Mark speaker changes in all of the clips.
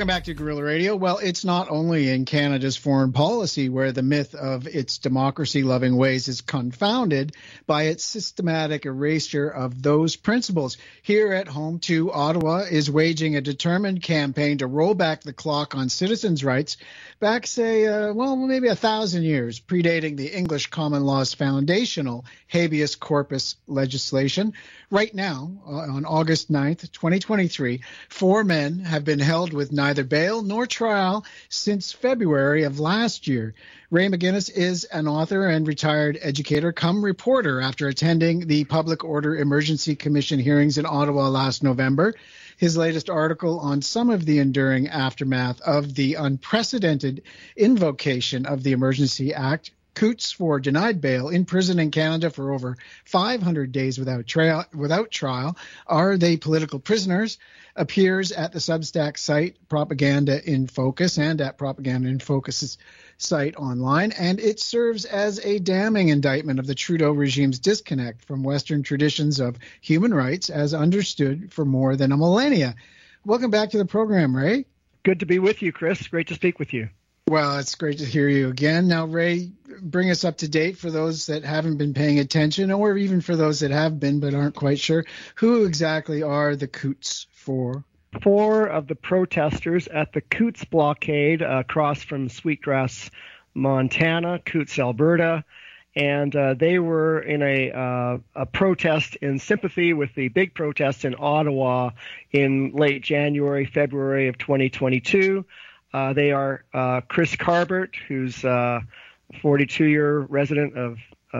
Speaker 1: Welcome back to Guerrilla Radio. Well, it's not only in Canada's foreign policy where the myth of its democracy-loving ways is confounded by its systematic erasure of those principles. Here at home, too, Ottawa is waging a determined campaign to roll back the clock on citizens' rights back, say, maybe 1,000 years, predating the English common law's foundational habeas corpus legislation. Right now, on August 9th, 2023, 4 men have been held with neither bail nor trial since February of last year. Ray McGuinness is an author and retired educator cum reporter after attending the Public Order Emergency Commission hearings in Ottawa last November. His latest article on some of the enduring aftermath of the unprecedented invocation of the Emergency Act, Coots for denied bail in prison in Canada for over 500 days without trial. Are they political prisoners? Appears at the Substack site Propaganda in Focus and at Propaganda in Focus's site online, and it serves as a damning indictment of the Trudeau regime's disconnect from Western traditions of human rights as understood for more than a millennia. Welcome back to the program, Ray.
Speaker 2: Good to be with you, Chris. Great to speak with you.
Speaker 1: Well, it's great to hear you again. Now, Ray, bring us up to date for those that haven't been paying attention, or even for those that have been but aren't quite sure. Who exactly are the Coots for?
Speaker 2: 4 of the protesters at the Coots blockade across from Sweetgrass, Montana, Coots, Alberta. And they were in a protest in sympathy with the big protest in Ottawa in late January, February of 2022. They are Chris Carbert, who's a 42-year resident of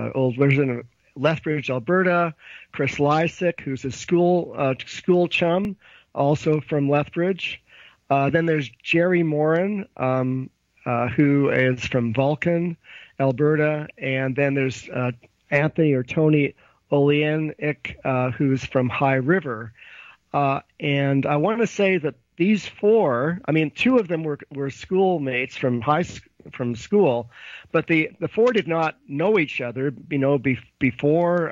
Speaker 2: Lethbridge, Alberta. Chris Lysick, who's a school chum, also from Lethbridge. Then there's Jerry Morin, who is from Vulcan, Alberta. And then there's Anthony or Tony Oleanic, who's from High River. And I want to say that these 4, 2 of them were schoolmates from school, but the 4 did not know each other, before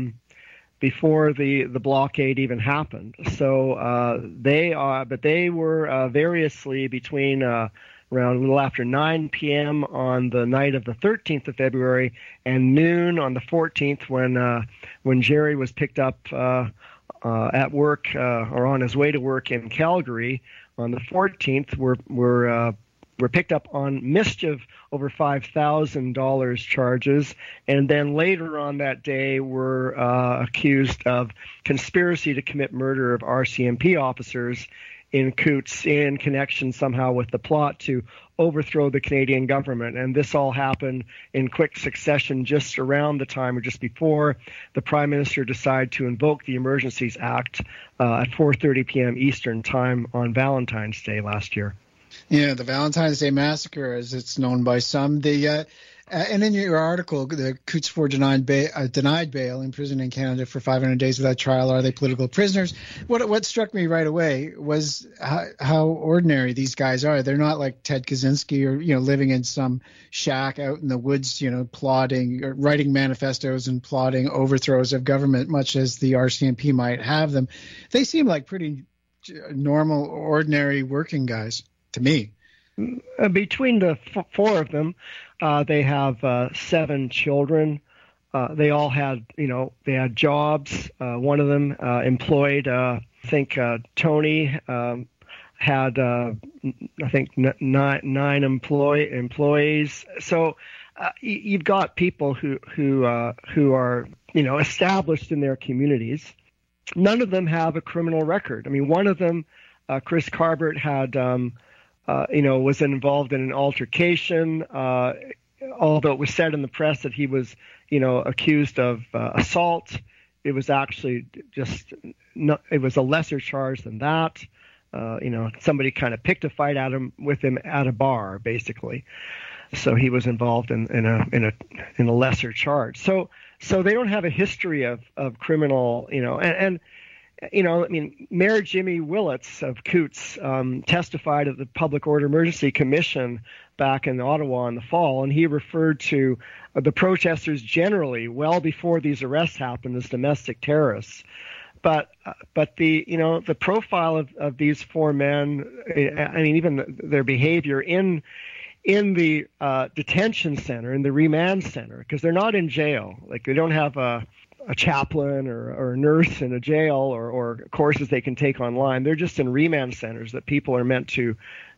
Speaker 2: the blockade even happened. So they were variously between around a little after 9 p.m. on the night of the 13th of February and noon on the 14th when Jerry was picked up at work or on his way to work in Calgary on the 14th, were picked up on mischief over $5,000 charges, and then later on that day were accused of conspiracy to commit murder of RCMP officers in Coots in connection somehow with the plot to overthrow the Canadian government. And this all happened in quick succession just around the time or just before the Prime Minister decided to invoke the Emergencies Act at 4:30 p.m. Eastern Time on Valentine's Day last year.
Speaker 1: Yeah, the Valentine's Day Massacre, as it's known by some. And in your article, the Coots for denied bail in prison in Canada for 500 days without trial. Are they political prisoners? What struck me right away was how ordinary these guys are. They're not like Ted Kaczynski or living in some shack out in the woods, plotting or writing manifestos and plotting overthrows of government, much as the RCMP might have them. They seem like pretty normal, ordinary working guys to me.
Speaker 2: Between the 4 of them, they have 7 children. They all had, they had jobs. One of them employed, Tony had, 9 employees. So you've got people who are, established in their communities. None of them have a criminal record. One of them, Chris Carbert, had was involved in an altercation, although it was said in the press that he was, accused of assault. It was actually it was a lesser charge than that. Somebody kind of picked a fight with him at a bar, basically. So he was involved in a lesser charge. So they don't have a history of criminal, and Mayor Jimmy Willits of Coots testified at the Public Order Emergency Commission back in Ottawa in the fall, and he referred to the protesters generally, well before these arrests happened, as domestic terrorists. but the profile of these four men, I mean, even their behavior in the detention center, in the remand center, because they're not in jail. Like, they don't have a chaplain or a nurse in a jail or courses they can take online. They're just in remand centers that people are meant to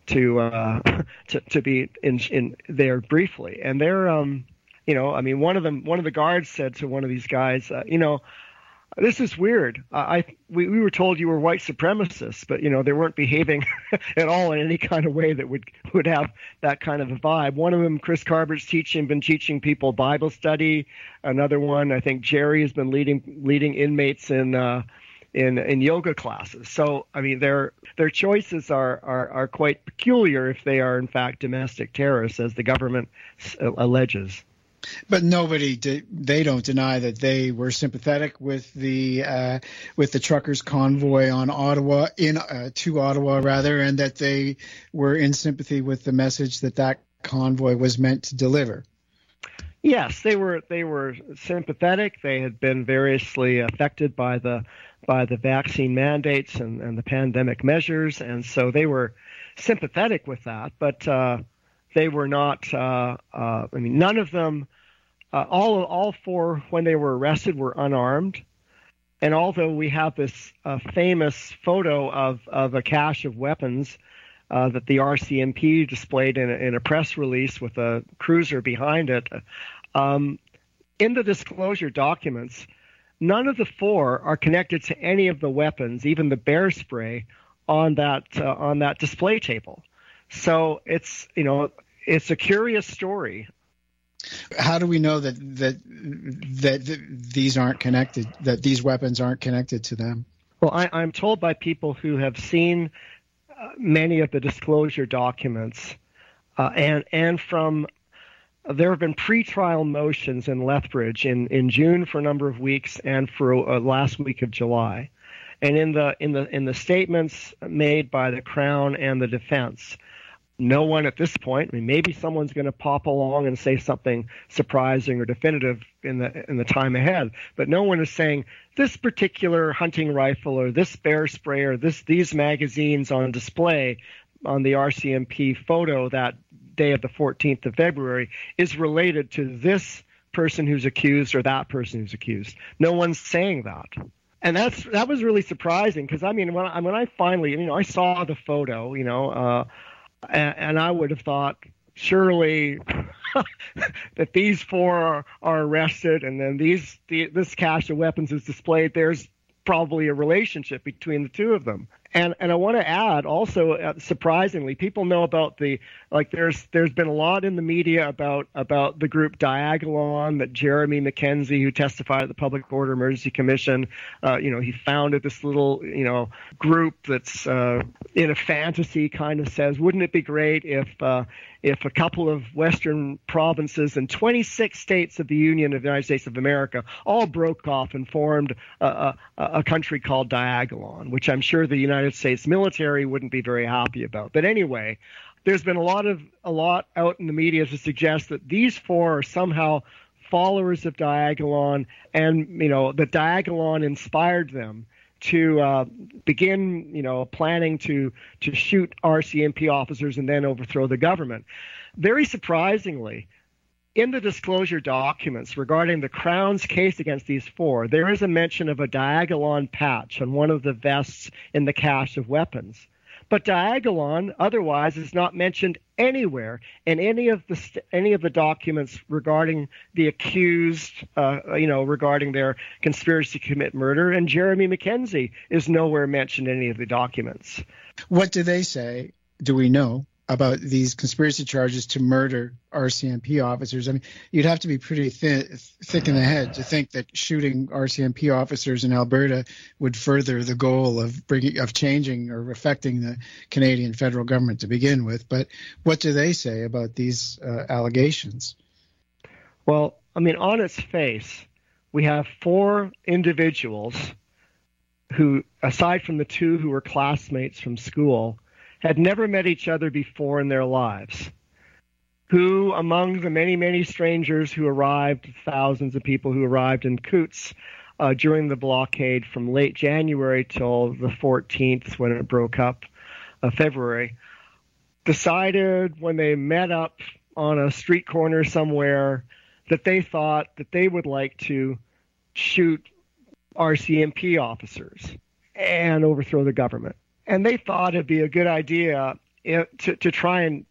Speaker 2: be in there briefly. And they're, I mean, one of the guards said to one of these guys, this is weird. We were told you were white supremacists, but they weren't behaving at all in any kind of way that would have that kind of a vibe. One of them, Chris Carber's been teaching people Bible study. Another one, I think Jerry has been leading inmates in yoga classes. So I mean, their choices are quite peculiar if they are in fact domestic terrorists, as the government alleges.
Speaker 1: But they don't deny that they were sympathetic with the truckers' convoy on Ottawa, to Ottawa rather, and that they were in sympathy with the message that convoy was meant to deliver.
Speaker 2: Yes, they were sympathetic. They had been variously affected by the vaccine mandates and the pandemic measures, and so they were sympathetic with that. But they were not. I mean, none of them. All four, when they were arrested, were unarmed. And although we have this famous photo of a cache of weapons that the RCMP displayed in a press release with a cruiser behind it, in the disclosure documents, none of the four are connected to any of the weapons, even the bear spray, on that display table. So it's a curious story.
Speaker 1: How do we know that these aren't connected, that these weapons aren't connected to them?
Speaker 2: Well, I'm told by people who have seen many of the disclosure documents, and from there have been pretrial motions in Lethbridge in June for a number of weeks and for last week of July, and in the statements made by the Crown and the defense. No one at this point, I mean, maybe someone's going to pop along and say something surprising or definitive in the time ahead, but no one is saying this particular hunting rifle or this bear spray or these magazines on display on the RCMP photo that day of the 14th of February is related to this person who's accused or that person who's accused. No one's saying that. And that was really surprising, because I mean, when I finally, I saw the photo, and I would have thought, surely that these four are arrested, and then this cache of weapons is displayed. There's probably a relationship between the two of them. And I want to add also, surprisingly, people know about there's been a lot in the media about the group Diagolon, that Jeremy McKenzie, who testified at the Public Order Emergency Commission, he founded this little, group that's in a fantasy, kind of says, wouldn't it be great if a couple of Western provinces and 26 states of the Union of the United States of America all broke off and formed a country called Diagolon, which I'm sure the United States military wouldn't be very happy about. But anyway, there's been a lot out in the media to suggest that these four are somehow followers of Diagolon, and that Diagolon inspired them to begin, planning to shoot RCMP officers and then overthrow the government. Very surprisingly, in the disclosure documents regarding the Crown's case against these four, there is a mention of a Diagolon patch on one of the vests in the cache of weapons. But Diagolon otherwise is not mentioned anywhere in any of the documents regarding the accused, regarding their conspiracy to commit murder. And Jeremy McKenzie is nowhere mentioned in any of the documents.
Speaker 1: What do they say? Do we know about these conspiracy charges to murder RCMP officers? I mean, you'd have to be pretty thick in the head to think that shooting RCMP officers in Alberta would further the goal of changing or affecting the Canadian federal government to begin with. But what do they say about these allegations?
Speaker 2: Well, I mean, on its face, we have four individuals who, aside from the two who were classmates from school, had never met each other before in their lives, who, among the many, many strangers who arrived, thousands of people who arrived in Coutts, during the blockade from late January till the 14th when it broke up, February, decided when they met up on a street corner somewhere that they thought that they would like to shoot RCMP officers and overthrow the government. And they thought it'd be a good idea to try and,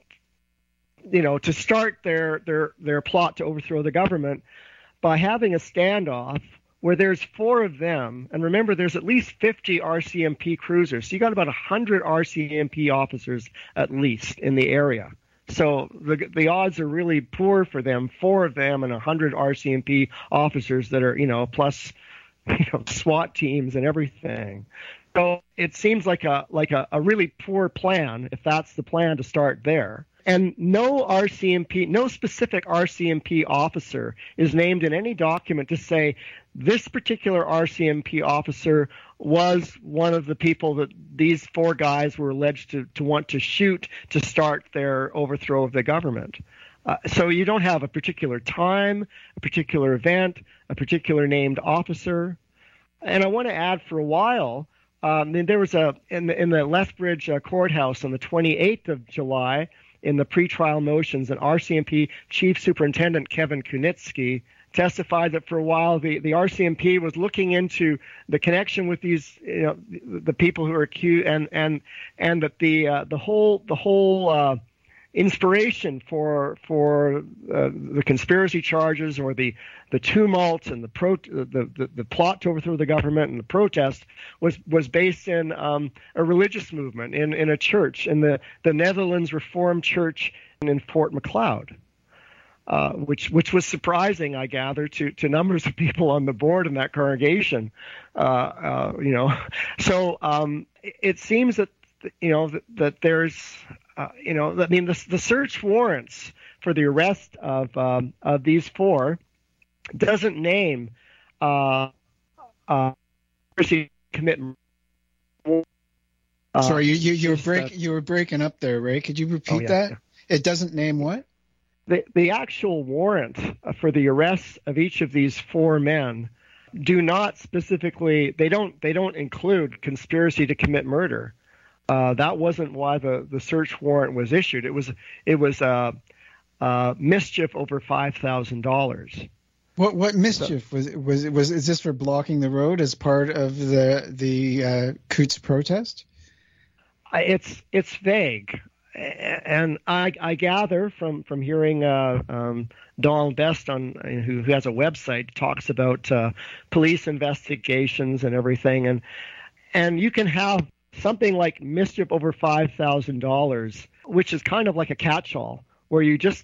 Speaker 2: to start their plot to overthrow the government by having a standoff where there's 4 of them. And remember, there's at least 50 RCMP cruisers. So you got about 100 RCMP officers at least in the area. So the odds are really poor for them, 4 of them and 100 RCMP officers that are, plus, SWAT teams and everything. So it seems like a really poor plan, if that's the plan, to start there. And no specific RCMP officer is named in any document to say this particular RCMP officer was one of the people that these 4 guys were alleged to want to shoot to start their overthrow of the government. So you don't have a particular time, a particular event, a particular named officer. And I want to add, for a while, there was in the Lethbridge courthouse on the 28th of July, in the pretrial motions, an RCMP Chief Superintendent Kevin Kunitsky testified that for a while the RCMP was looking into the connection with these, the people who are accused, and that the whole inspiration for the conspiracy charges or the tumult and the plot to overthrow the government and the protest was based in a religious movement in a church, in the Netherlands Reformed Church in Fort Macleod, which was surprising, I gather, to numbers of people on the board in that congregation. So it seems that that there's the search warrants for the arrest of these 4 doesn't name commitment.
Speaker 1: Sorry, you were breaking up there, Ray. Could you repeat that? Yeah. It doesn't name what?
Speaker 2: The actual warrant for the arrest of each of these 4 men do not specifically. They don't include conspiracy to commit murder. That wasn't why the search warrant was issued. It was mischief over $5,000.
Speaker 1: What mischief was is this for blocking the road as part of the Coutts protest?
Speaker 2: It's vague, and I gather from hearing Donald Best who has a website, talks about police investigations and everything, and you can have something like mischief over $5,000, which is kind of like a catch-all, where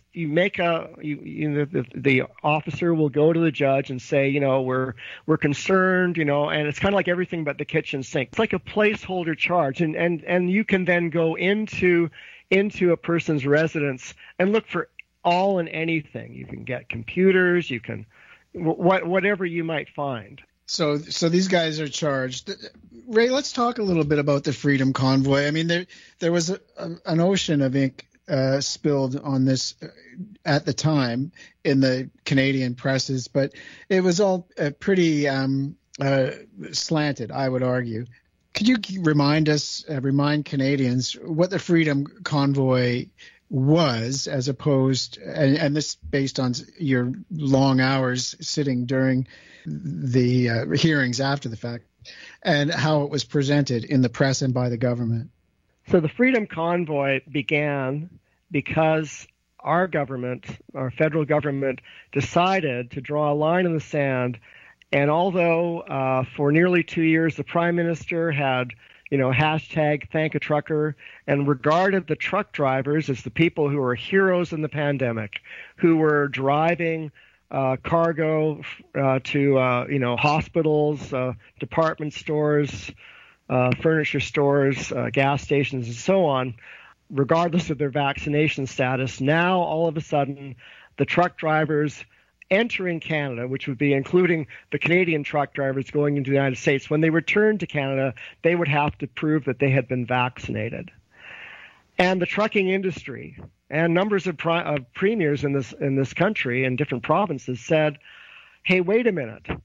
Speaker 2: the officer will go to the judge and say, we're concerned, and it's kind of like everything but the kitchen sink. It's like a placeholder charge, and you can then go into a person's residence and look for all and anything. You can get computers, you can whatever you might find.
Speaker 1: So these guys are charged. Ray, let's talk a little bit about the Freedom Convoy. I mean, there was an ocean of ink spilled on this at the time in the Canadian presses, but it was all pretty slanted, I would argue. Could you remind Canadians what the Freedom Convoy was, as opposed, and this based on your long hours sitting during the hearings after the fact, and how it was presented in the press and by the government?
Speaker 2: So the Freedom Convoy began because our government, our federal government, decided to draw a line in the sand. And although for nearly 2 years the Prime Minister had, hashtag thank a trucker, and regarded the truck drivers as the people who were heroes in the pandemic, who were driving cargo to hospitals, department stores, furniture stores, gas stations, and so on, regardless of their vaccination status. Now, all of a sudden, the truck drivers entering Canada, which would be including the Canadian truck drivers going into the United States, when they returned to Canada, they would have to prove that they had been vaccinated. And the trucking industry and numbers of premiers in this country in different provinces said, hey, wait a minute.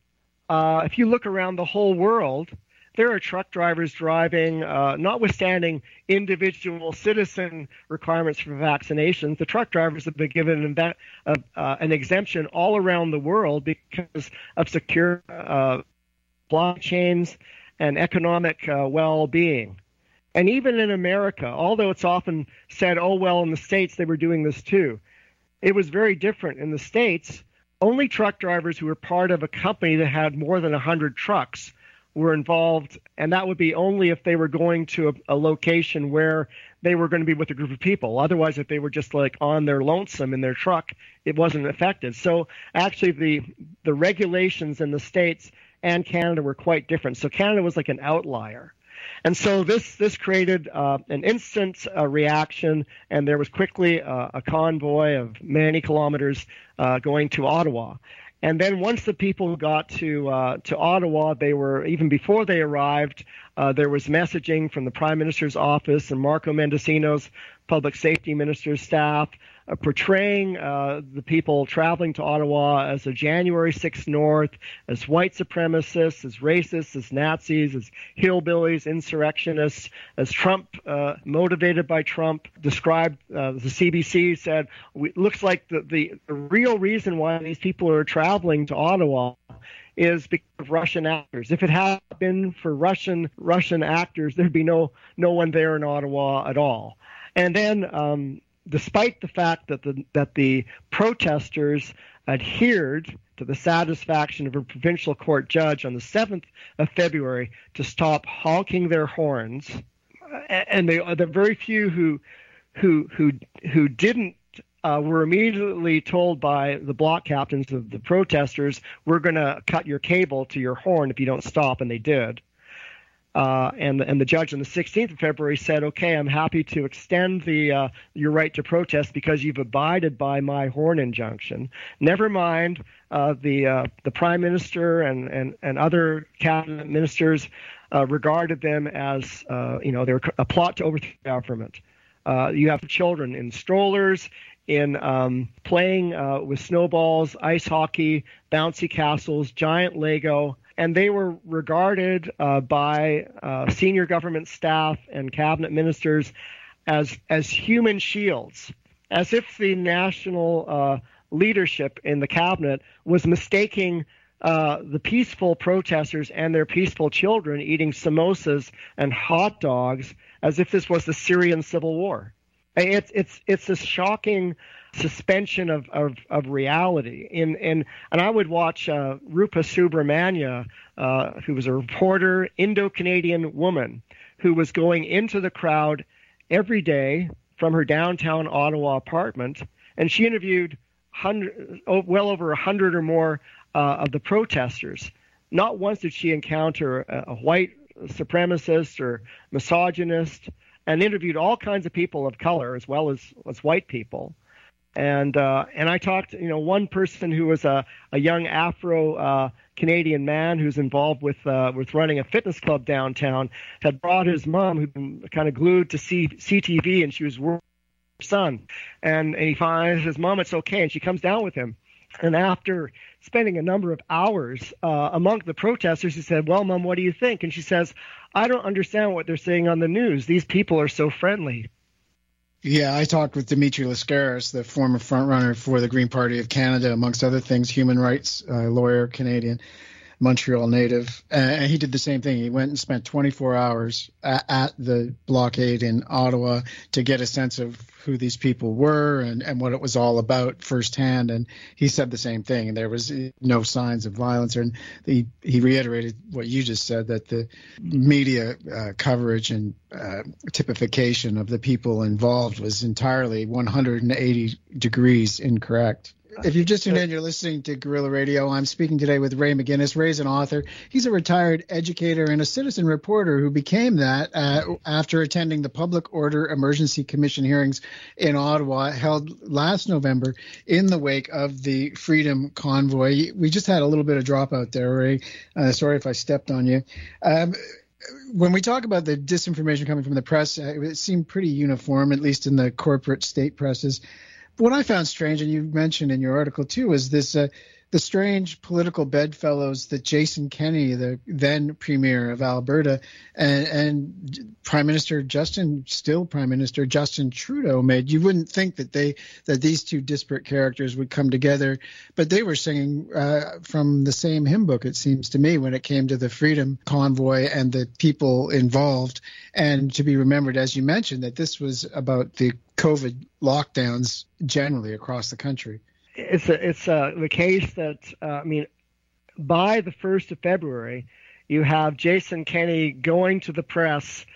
Speaker 2: if you look around the whole world, there are truck drivers driving, notwithstanding individual citizen requirements for vaccinations. The truck drivers have been given an exemption all around the world because of secure supply chains and economic well-being. And even in America, although it's often said, oh, well, in the States they were doing this too, it was very different. In the States, only truck drivers who were part of a company that had more than 100 trucks were involved, and that would be only if they were going to a location where they were going to be with a group of people. Otherwise, if they were just like on their lonesome in their truck, it wasn't affected. So actually the regulations in the States and Canada were quite different. So Canada was like an outlier. And so this created an instant reaction, and there was quickly a convoy of many kilometers going to Ottawa. And then once the people got to Ottawa, they were, even before they arrived, there was messaging from the Prime Minister's office and Marco Mendicino's Public Safety Minister's staff portraying the people traveling to Ottawa as a January 6th North, as white supremacists, as racists, as Nazis, as hillbillies, insurrectionists, as Trump, motivated by Trump, described, the CBC said, looks like the real reason why these people are traveling to Ottawa is because of Russian actors. If it had been for Russian actors, there'd be no one there in Ottawa at all. And then, despite the fact that the protesters adhered to the satisfaction of a provincial court judge on the 7th of February to stop honking their horns, and the very few who didn't were immediately told by the block captains of the protesters, "We're going to cut your cable to your horn if you don't stop," and they did. And the judge on the 16th of February said, "Okay, I'm happy to extend your right to protest because you've abided by my horn injunction. Never mind the Prime Minister and other cabinet ministers regarded them as they were a plot to overthrow the government. You have children in strollers, in playing with snowballs, ice hockey, bouncy castles, giant Lego." And they were regarded by senior government staff and cabinet ministers as human shields, as if the national leadership in the cabinet was mistaking the peaceful protesters and their peaceful children eating samosas and hot dogs as if this was the Syrian civil war. It's a shocking suspension of reality. And I would watch Rupa Subramanya, who was a reporter, Indo-Canadian woman, who was going into the crowd every day from her downtown Ottawa apartment, and she interviewed well over 100 or more of the protesters. Not once did she encounter a white supremacist or misogynist, and interviewed all kinds of people of color as well as white people. And I talked, one person who was a young Afro-Canadian man who's involved with running a fitness club downtown, had brought his mom, who'd been kind of glued to CTV, and she was working with her son. And he finds his mom, it's okay, and she comes down with him. And after spending a number of hours among the protesters, he said, "Well, Mom, what do you think?" And she says, "I don't understand what they're saying on the news. These people are so friendly."
Speaker 1: Yeah, I talked with Dimitri Lascaris, the former frontrunner for the Green Party of Canada, amongst other things, human rights lawyer, Canadian, Montreal native. And he did the same thing. He went and spent 24 hours at the blockade in Ottawa to get a sense of who these people were and what it was all about firsthand. And he said the same thing. And there was no signs of violence. And he reiterated what you just said, that the media coverage and typification of the people involved was entirely 180 degrees incorrect. If you've just tuned in, you're listening to Guerrilla Radio. I'm speaking today with Ray McGinnis. Ray's an author. He's a retired educator and a citizen reporter who became that after attending the Public Order Emergency Commission hearings in Ottawa held last November in the wake of the Freedom Convoy. We just had a little bit of dropout there, Ray. Sorry if I stepped on you. When we talk about the disinformation coming from the press, it seemed pretty uniform, at least in the corporate state presses. What I found strange, and you mentioned in your article too, is this the strange political bedfellows that Jason Kenney, the then premier of Alberta, and Prime Minister Justin Trudeau made. You wouldn't think that these two disparate characters would come together, but they were singing from the same hymn book, it seems to me, when it came to the Freedom Convoy and the people involved. And to be remembered, as you mentioned, that this was about the COVID lockdowns generally across the country.
Speaker 2: It's the case that, by the 1st of February, you have Jason Kenney going to the press,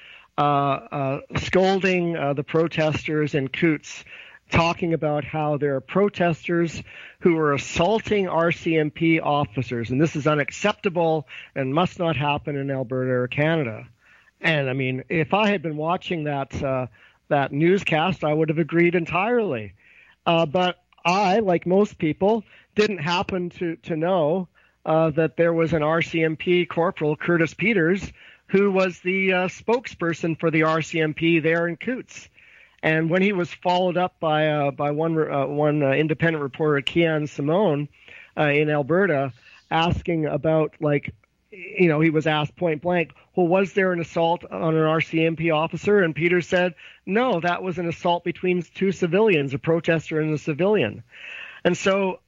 Speaker 2: scolding the protesters in Coutts, talking about how there are protesters who are assaulting RCMP officers, and this is unacceptable and must not happen in Alberta or Canada. And if I had been watching that newscast, I would have agreed entirely. But I, like most people, didn't happen to know that there was an RCMP Corporal, Curtis Peters, who was the spokesperson for the RCMP there in Coutts. And when he was followed up by one independent reporter, Kian Simone, in Alberta, asking about, he was asked point blank, well, was there an assault on an RCMP officer? And Peters said, no, that was an assault between two civilians, a protester and a civilian. And so,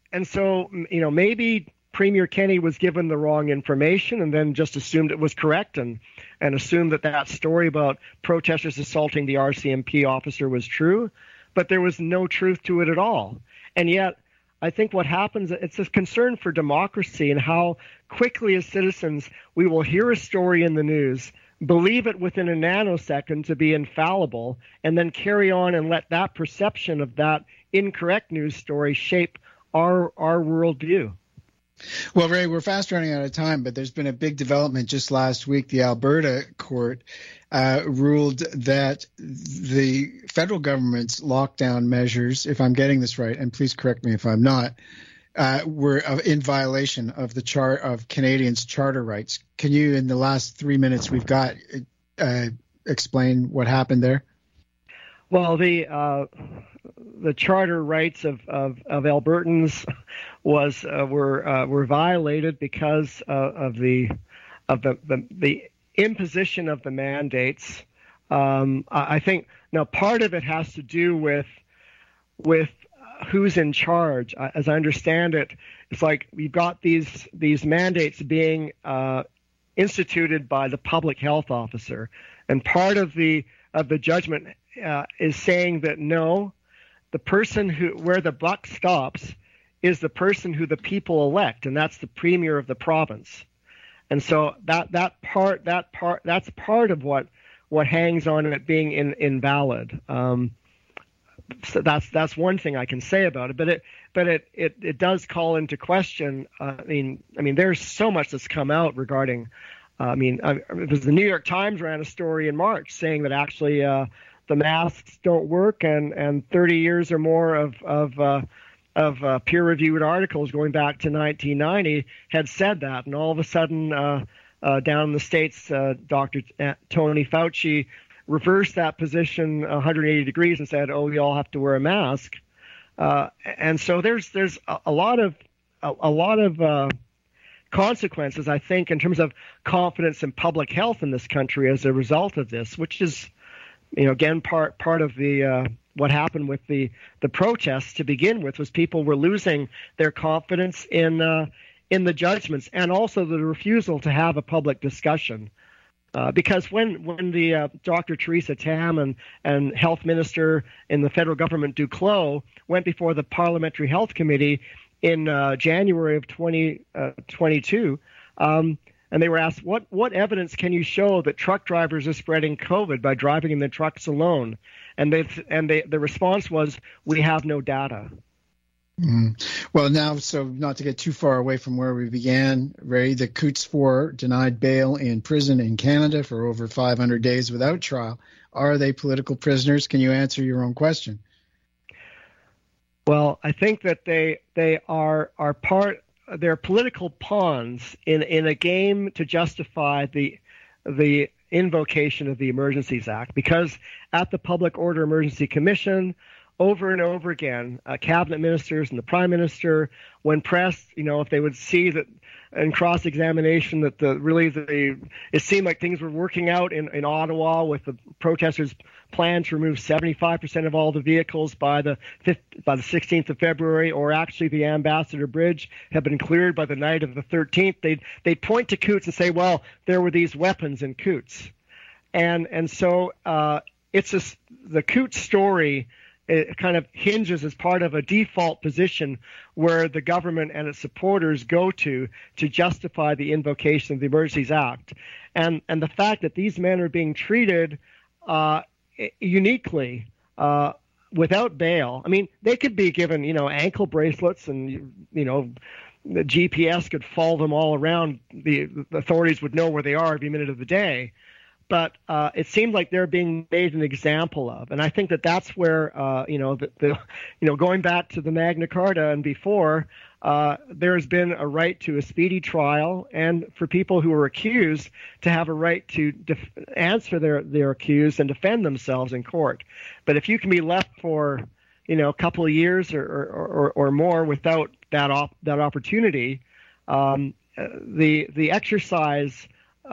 Speaker 2: maybe Premier Kenney was given the wrong information and then just assumed it was correct and assumed that story about protesters assaulting the RCMP officer was true, but there was no truth to it at all. And yet, I think what happens, it's a concern for democracy and how quickly as citizens we will hear a story in the news, believe it within a nanosecond to be infallible, and then carry on and let that perception of that incorrect news story shape our worldview.
Speaker 1: Well, Ray, we're fast running out of time, but there's been a big development just last week. The Alberta court ruled that the federal government's lockdown measures, if I'm getting this right, and please correct me if I'm not, were in violation of of Canadians' charter rights. Can you, in the last 3 minutes we've got, explain what happened there?
Speaker 2: Well, the charter rights of Albertans were violated because of the imposition of the mandates. I think now part of it has to do with who's in charge. As I understand it, it's like we've got these mandates being instituted by the public health officer, and part of the judgment is saying that no, the person where the buck stops is the person who the people elect, and that's the premier of the province. And so that's part of what hangs on it being invalid. So that's one thing I can say about it. But it does call into question. I mean, there's so much that's come out regarding. It was the New York Times ran a story in March saying that actually the masks don't work, and 30 years or more of peer-reviewed articles going back to 1990 had said that, and all of a sudden down in the States, Dr. Tony Fauci reversed that position 180 degrees and said, "Oh, you all have to wear a mask." And so there's a lot of consequences, I think, in terms of confidence in public health in this country as a result of this, which is, again, part of the what happened with the protests to begin with, was people were losing their confidence in the judgments, and also the refusal to have a public discussion. Because when the Dr. Theresa Tam and Health Minister in the federal government Duclos went before the Parliamentary Health Committee in January of 2022, and they were asked, what evidence can you show that truck drivers are spreading COVID by driving in their trucks alone? And the response was, we have no data.
Speaker 1: Well, now, so not to get too far away from where we began, Ray, the Coutts Four denied bail in prison in Canada for over 500 days without trial. Are they political prisoners? Can you answer your own question?
Speaker 2: Well, I think that they are part. They're political pawns in a game to justify the invocation of the Emergencies Act, because at the Public Order Emergency Commission over and over again, cabinet ministers and the prime minister, when pressed, if they would see that in cross-examination that it seemed like things were working out in Ottawa with the protesters' plan to remove 75% of all the vehicles by the 16th of February, or actually the Ambassador Bridge had been cleared by the night of the 13th. They'd point to Coutts and say, well, there were these weapons in Coutts. And so it's the Coutts story. It kind of hinges as part of a default position where the government and its supporters go to justify the invocation of the Emergencies Act. And the fact that these men are being treated uniquely without bail. I mean, they could be given, ankle bracelets and, the GPS could follow them all around. The authorities would know where they are every minute of the day. But it seemed like they're being made an example of, and I think that's where going back to the Magna Carta and before, there has been a right to a speedy trial, and for people who are accused to have a right to answer their accused and defend themselves in court. But if you can be left for a couple of years or more without that opportunity, the exercise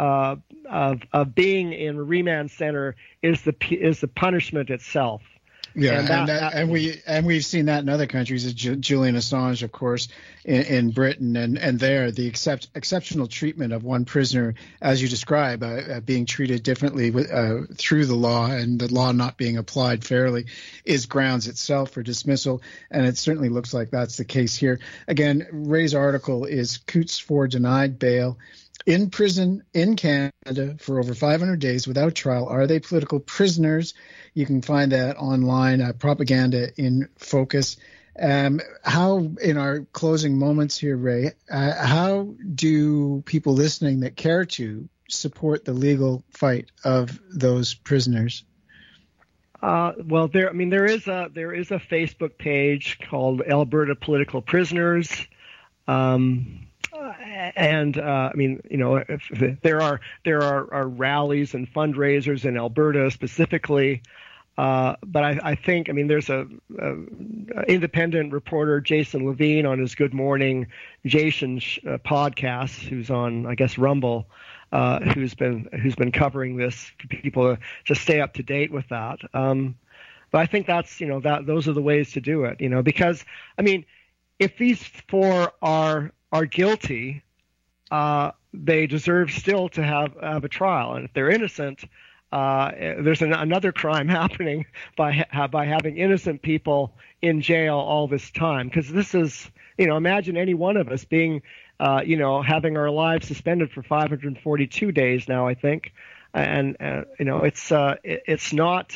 Speaker 2: of being in a remand center is the punishment itself.
Speaker 1: Yeah, and we've seen that in other countries. Julian Assange, of course, in Britain, and there the exceptional treatment of one prisoner, as you describe, being treated differently through the law, and the law not being applied fairly, is grounds itself for dismissal. And it certainly looks like that's the case here. Again, Ray's article is Coutts 4 denied bail. In prison in Canada for over 500 days without trial. Are they political prisoners? You can find that online, Propaganda in Focus. How, in our closing moments here, Ray, how do people listening that care to support the legal fight of those prisoners?
Speaker 2: Well, there is a Facebook page called Alberta Political Prisoners. There are rallies and fundraisers in Alberta specifically, but I think there's a independent reporter, Jason Levine, on his Good Morning Jason podcast, who's on, I guess, Rumble, who's been covering this for people to stay up to date with that. But I think that's those are the ways to do it, because if these four are guilty, they deserve still to have a trial, and if they're innocent, there's another crime happening by having innocent people in jail all this time. Because this is, imagine any one of us being, having our lives suspended for 542 days now, I think, and it's not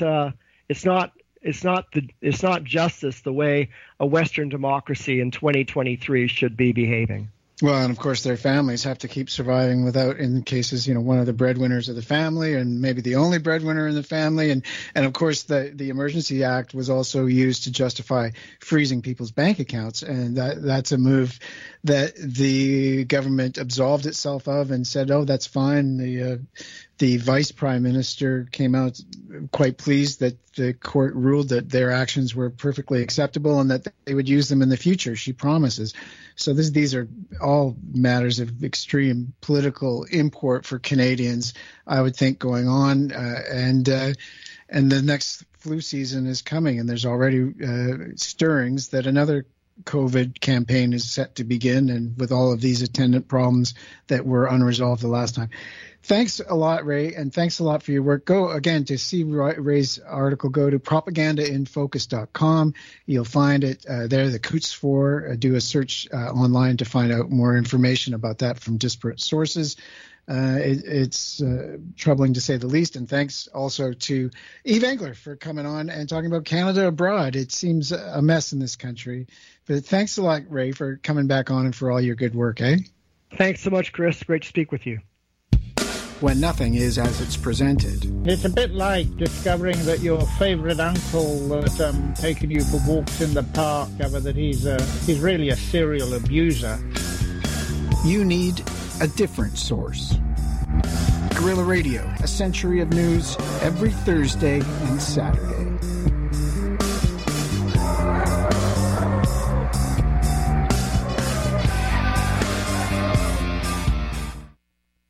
Speaker 2: justice the way a Western democracy in 2023 should be behaving.
Speaker 1: Well, and of course, their families have to keep surviving without, in cases, one of the breadwinners of the family, and maybe the only breadwinner in the family. And of course, the Emergency Act was also used to justify freezing people's bank accounts. And that's a move that the government absolved itself of and said, oh, that's fine. The vice prime minister came out quite pleased that the court ruled that their actions were perfectly acceptable and that they would use them in the future, she promises. So these are all matters of extreme political import for Canadians, I would think, going on. And the next flu season is coming, and there's already stirrings that another COVID campaign is set to begin, and with all of these attendant problems that were unresolved the last time. Thanks a lot, Ray, and thanks a lot for your work. Go again to see Ray's article. Go to propagandainfocus.com. You'll find it there, the Coutts 4. Do a search online to find out more information about that from disparate sources. It's troubling to say the least. And thanks also to Eve Engler for coming on and talking about Canada abroad. It seems a mess in this country. But thanks a lot, Ray, for coming back on and for all your good work, eh?
Speaker 2: Thanks so much, Chris. Great to speak with you.
Speaker 1: When nothing is as it's presented.
Speaker 3: It's a bit like discovering that your favourite uncle that's taken you for walks in the park, that he's really a serial abuser.
Speaker 1: You need a different source. Guerrilla Radio, a century of news every Thursday and Saturday.